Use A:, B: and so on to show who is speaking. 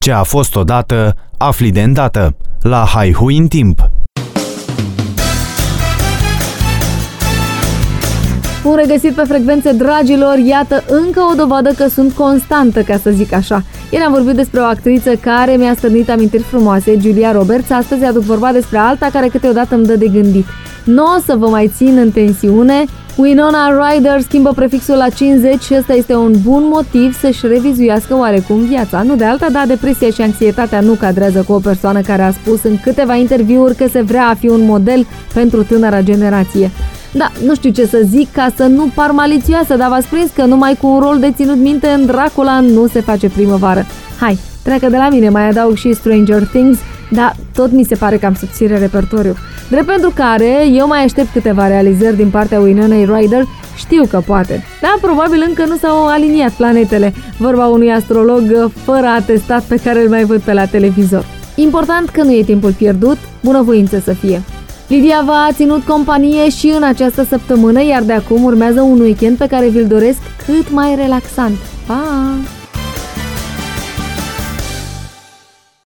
A: Ce a fost odată, afli de îndată. La Haihui în timp.
B: Bun regăsit pe frecvențe, dragilor! Iată încă o dovadă că sunt constantă, ca să zic așa. Ieri am vorbit despre o actriță care mi-a stârnit amintiri frumoase, Julia Roberts. Astăzi aduc vorba despre alta care câteodată îmi dă de gândit. Nu o să vă mai țin în tensiune. Winona Ryder schimbă prefixul la 50 și ăsta este un bun motiv să-și revizuiască oarecum viața. Nu de alta, dar depresia și anxietatea nu cadrează cu o persoană care a spus în câteva interviuri că se vrea a fi un model pentru tânăra generație. Da, nu știu ce să zic ca să nu par malițioasă, dar v-ați prins că numai cu un rol de ținut minte în Dracula nu se face primăvară. Hai, treacă de la mine, mai adaug și Stranger Things, dar tot mi se pare cam subțire repertoriu. Drept pentru care eu mai aștept câteva realizări din partea Winonei Ryder, știu că poate, dar probabil încă nu s-au aliniat planetele, vorba unui astrolog fără atestat pe care îl mai văd pe la televizor. Important că nu e timpul pierdut, bunăvoință să fie. Lidia v-a ținut companie și în această săptămână, iar de acum urmează un weekend pe care vi-l doresc cât mai relaxant. Pa!